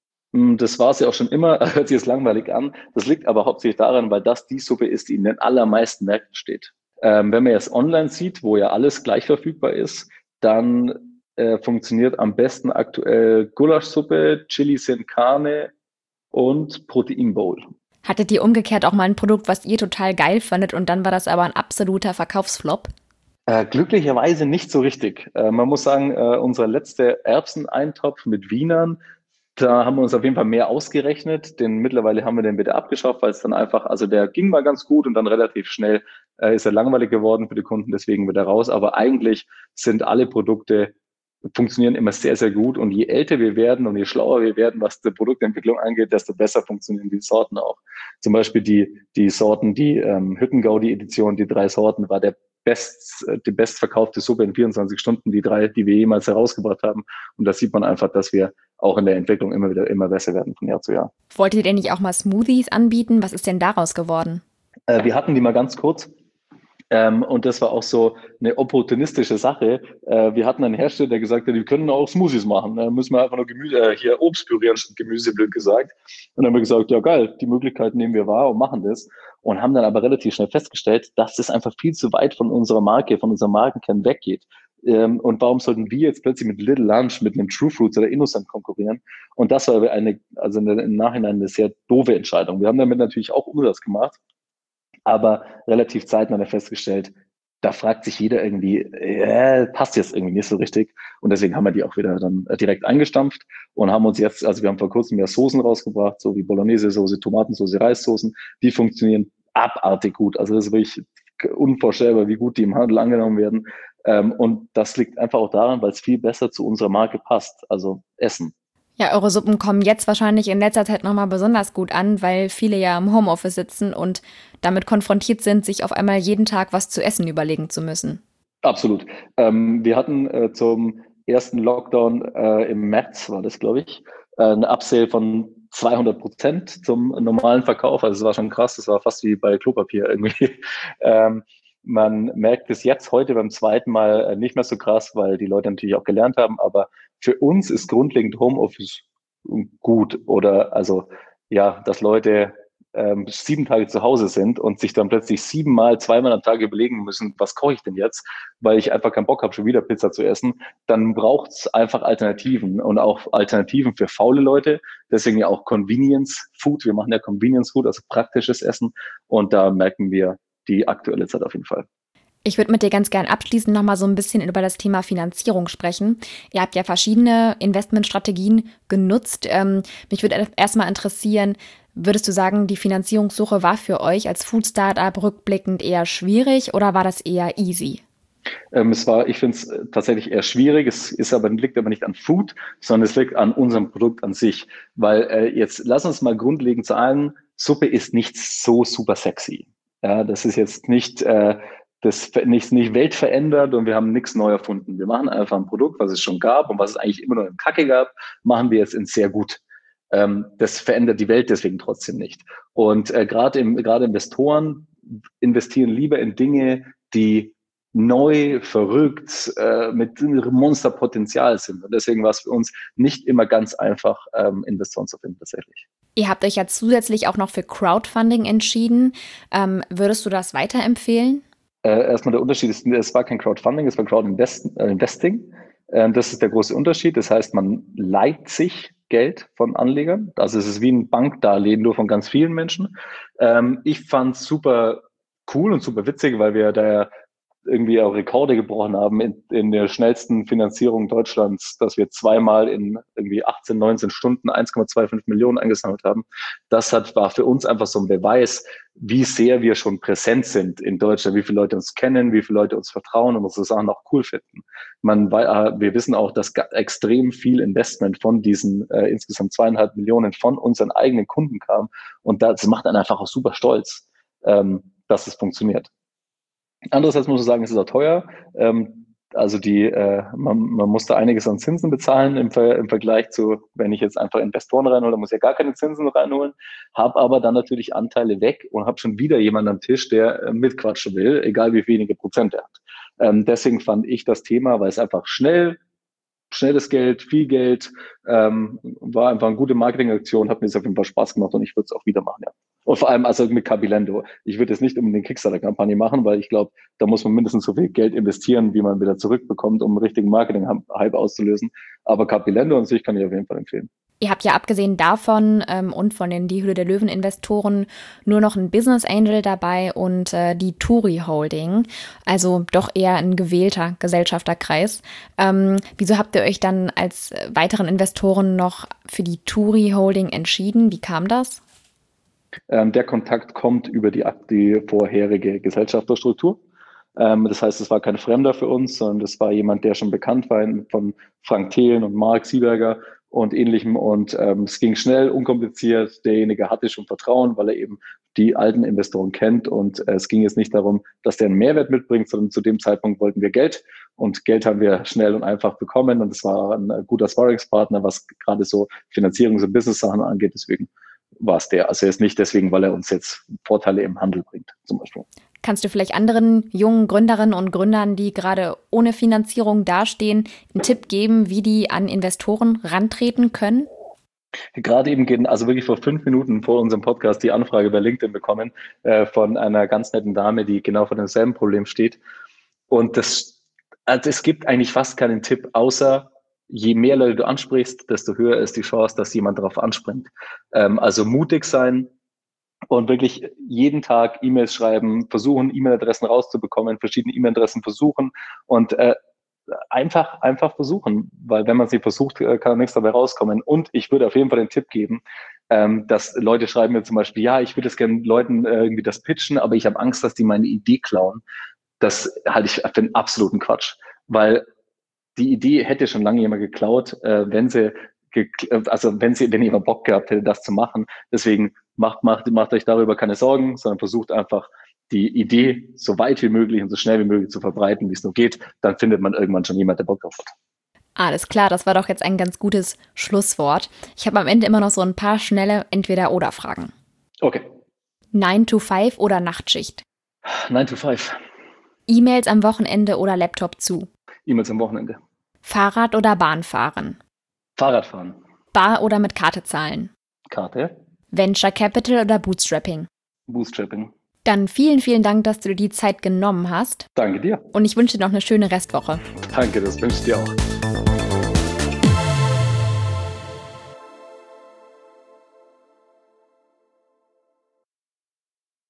Das war es ja auch schon immer, hört sich jetzt langweilig an. Das liegt aber hauptsächlich daran, weil das die Suppe ist, die in den allermeisten Märkten steht. Ähm, wenn man jetzt online sieht, wo ja alles gleich verfügbar ist, dann äh, funktioniert am besten aktuell Gulaschsuppe, Chili sin Carne und Protein Bowl. Hattet ihr umgekehrt auch mal ein Produkt, was ihr total geil fandet und dann war das aber ein absoluter Verkaufsflop? Äh, glücklicherweise nicht so richtig. Äh, man muss sagen, äh, unser letzter Erbseneintopf mit Wienern, da haben wir uns auf jeden Fall mehr ausgerechnet, denn mittlerweile haben wir den wieder abgeschafft, weil es dann einfach, also der ging mal ganz gut und dann relativ schnell äh, ist er langweilig geworden für die Kunden, deswegen wieder raus. Aber eigentlich sind alle Produkte, funktionieren immer sehr, sehr gut und je älter wir werden und je schlauer wir werden, was die Produktentwicklung angeht, desto besser funktionieren die Sorten auch. Zum Beispiel die, die Sorten, die ähm, Hütten-Gaudi-Edition, die drei Sorten, war der Best, die bestverkaufte Suppe in vierundzwanzig Stunden, die drei, die wir jemals herausgebracht haben. Und da sieht man einfach, dass wir auch in der Entwicklung immer wieder immer besser werden von Jahr zu Jahr. Wolltet ihr denn nicht auch mal Smoothies anbieten? Was ist denn daraus geworden? Äh, wir hatten die mal ganz kurz. Ähm, und das war auch so eine opportunistische Sache. Äh, wir hatten einen Hersteller, der gesagt hat, wir können auch Smoothies machen. Da müssen wir einfach nur Gemüse, äh, hier Obst pürieren statt Gemüse, blöd gesagt. Und dann haben wir gesagt, ja geil, die Möglichkeit nehmen wir wahr und machen das. Und haben dann aber relativ schnell festgestellt, dass das einfach viel zu weit von unserer Marke, von unserem Markenkern weggeht. Ähm, und warum sollten wir jetzt plötzlich mit Little Lunch, mit einem True Fruits oder Innocent konkurrieren? Und das war eine, also eine, im Nachhinein eine sehr doofe Entscheidung. Wir haben damit natürlich auch Umsatz gemacht, aber relativ zeitnah festgestellt, da fragt sich jeder irgendwie, äh, passt jetzt irgendwie nicht so richtig. Und deswegen haben wir die auch wieder dann direkt eingestampft und haben uns jetzt, also wir haben vor kurzem ja Soßen rausgebracht, so wie Bolognese-Soße, Tomatensoße, Reissoßen, die funktionieren abartig gut. Also das ist wirklich unvorstellbar, wie gut die im Handel angenommen werden. Ähm, und das liegt einfach auch daran, weil es viel besser zu unserer Marke passt, also Essen. Ja, eure Suppen kommen jetzt wahrscheinlich in letzter Zeit nochmal besonders gut an, weil viele ja im Homeoffice sitzen und damit konfrontiert sind, sich auf einmal jeden Tag was zu essen überlegen zu müssen. Absolut. Ähm, wir hatten äh, zum ersten Lockdown äh, im März, war das, glaube ich, äh, eine Upsale von zweihundert Prozent zum normalen Verkauf. Also es war schon krass, das war fast wie bei Klopapier irgendwie. ähm, man merkt es jetzt heute beim zweiten Mal äh, nicht mehr so krass, weil die Leute natürlich auch gelernt haben, aber für uns ist grundlegend Homeoffice gut oder also ja, dass Leute ähm, sieben Tage zu Hause sind und sich dann plötzlich siebenmal, zweimal am Tag überlegen müssen, was koche ich denn jetzt, weil ich einfach keinen Bock habe, schon wieder Pizza zu essen, dann braucht es einfach Alternativen und auch Alternativen für faule Leute. Deswegen ja auch Convenience Food. Wir machen ja Convenience Food, also praktisches Essen. Und da merken wir die aktuelle Zeit auf jeden Fall. Ich würde mit dir ganz gern abschließend nochmal so ein bisschen über das Thema Finanzierung sprechen. Ihr habt ja verschiedene Investmentstrategien genutzt. Ähm, mich würde erstmal interessieren, würdest du sagen, die Finanzierungssuche war für euch als Food-Startup rückblickend eher schwierig oder war das eher easy? Ähm, es war, ich finde es tatsächlich eher schwierig. Es ist aber, liegt aber nicht an Food, sondern es liegt an unserem Produkt an sich. Weil äh, jetzt lass uns mal grundlegend sagen, Suppe ist nicht so super sexy. Ja, das ist jetzt nicht, äh, das nicht, nicht weltverändert und wir haben nichts neu erfunden. Wir machen einfach ein Produkt, was es schon gab und was es eigentlich immer nur in Kacke gab, machen wir jetzt in sehr gut. Ähm, das verändert die Welt deswegen trotzdem nicht. Und äh, gerade im, gerade Investoren investieren lieber in Dinge, die neu, verrückt, äh, mit Monsterpotenzial sind. Und deswegen war es für uns nicht immer ganz einfach, ähm, Investoren zu finden tatsächlich. Ihr habt euch ja zusätzlich auch noch für Crowdfunding entschieden. Ähm, würdest du das weiterempfehlen? Äh, erstmal der Unterschied ist, es war kein Crowdfunding, es war Crowdinvesting. Äh, das ist der große Unterschied. Das heißt, man leiht sich Geld von Anlegern. Also es ist wie ein Bankdarlehen, nur von ganz vielen Menschen. Ähm, ich fand es super cool und super witzig, weil wir da irgendwie auch Rekorde gebrochen haben in, in der schnellsten Finanzierung Deutschlands, dass wir zweimal in irgendwie achtzehn, neunzehn Stunden eins Komma fünfundzwanzig Millionen eingesammelt haben. Das hat, war für uns einfach so ein Beweis, wie sehr wir schon präsent sind in Deutschland, wie viele Leute uns kennen, wie viele Leute uns vertrauen und unsere Sachen auch cool finden. Man, wir wissen auch, dass extrem viel Investment von diesen äh, insgesamt zweieinhalb Millionen von unseren eigenen Kunden kam. Und das macht einen einfach auch super stolz, ähm, dass es funktioniert. Andererseits muss man sagen, es ist auch teuer. Ähm, also die, äh, man, man musste einiges an Zinsen bezahlen im, Ver im Vergleich zu, wenn ich jetzt einfach Investoren reinhole, dann muss ich ja gar keine Zinsen reinholen, habe aber dann natürlich Anteile weg und habe schon wieder jemanden am Tisch, der äh, mitquatschen will, egal wie wenige Prozent er hat. Ähm, deswegen fand ich das Thema, weil es einfach schnell, schnelles Geld, viel Geld, ähm, war einfach eine gute Marketingaktion, hat mir jetzt auf jeden Fall Spaß gemacht und ich würde es auch wieder machen, ja. Und vor allem also mit Cabilendo. Ich würde jetzt nicht unbedingt Kickstarter-Kampagne machen, weil ich glaube, da muss man mindestens so viel Geld investieren, wie man wieder zurückbekommt, um einen richtigen Marketing-Hype auszulösen. Aber Cabilendo an sich kann ich auf jeden Fall empfehlen. Ihr habt ja abgesehen davon ähm, und von den Die Höhle der Löwen-Investoren nur noch einen Business Angel dabei und äh, die Turi Holding, also doch eher ein gewählter Gesellschafterkreis. Ähm, wieso habt ihr euch dann als weiteren Investoren noch für die Turi Holding entschieden? Wie kam das? Ähm, der Kontakt kommt über die, die vorherige Gesellschafterstruktur. Ähm, das heißt, es war kein Fremder für uns, sondern das war jemand, der schon bekannt war von Frank Thelen und Mark Sieberger und ähnlichem. Und ähm, es ging schnell, unkompliziert. Derjenige hatte schon Vertrauen, weil er eben die alten Investoren kennt. Und äh, es ging jetzt nicht darum, dass der einen Mehrwert mitbringt, sondern zu dem Zeitpunkt wollten wir Geld. Und Geld haben wir schnell und einfach bekommen. Und es war ein guter Sparringspartner, was gerade so Finanzierungs- und Business-Sachen angeht. Deswegen war es der. Also jetzt nicht deswegen, weil er uns jetzt Vorteile im Handel bringt, zum Beispiel. Kannst du vielleicht anderen jungen Gründerinnen und Gründern, die gerade ohne Finanzierung dastehen, einen Tipp geben, wie die an Investoren rantreten können? Gerade eben gehen, also wirklich vor fünf Minuten vor unserem Podcast die Anfrage bei LinkedIn bekommen äh, von einer ganz netten Dame, die genau vor demselben Problem steht. Und das, also es gibt eigentlich fast keinen Tipp, außer je mehr Leute du ansprichst, desto höher ist die Chance, dass jemand darauf anspringt. Ähm, also mutig sein und wirklich jeden Tag E-Mails schreiben, versuchen, E-Mail-Adressen rauszubekommen, verschiedene E-Mail-Adressen versuchen und äh, einfach, einfach versuchen, weil wenn man sie versucht, kann nichts dabei rauskommen. Und ich würde auf jeden Fall den Tipp geben, ähm, dass Leute schreiben mir zum Beispiel, ja, ich würde es gerne Leuten äh, irgendwie das pitchen, aber ich habe Angst, dass die meine Idee klauen. das halte ich für einen absoluten Quatsch, weil die Idee hätte schon lange jemand geklaut, äh, wenn sie, gekl- also wenn sie, wenn jemand Bock gehabt hätte, das zu machen. Deswegen macht, macht, macht euch darüber keine Sorgen, sondern versucht einfach die Idee so weit wie möglich und so schnell wie möglich zu verbreiten, wie es nur geht. Dann findet man irgendwann schon jemand, der Bock drauf hat. Alles klar, das war doch jetzt ein ganz gutes Schlusswort. Ich habe am Ende immer noch so ein paar schnelle Entweder-oder-Fragen. Okay. nine to five oder Nachtschicht? nine to five. E-Mails am Wochenende oder Laptop zu? E-Mails am Wochenende. Fahrrad oder Bahn fahren? Fahrradfahren. Bar oder mit Karte zahlen? Karte. Venture Capital oder Bootstrapping? Bootstrapping. Dann vielen, vielen Dank, dass du dir die Zeit genommen hast. Danke dir. Und ich wünsche dir noch eine schöne Restwoche. Danke, das wünsche ich dir auch.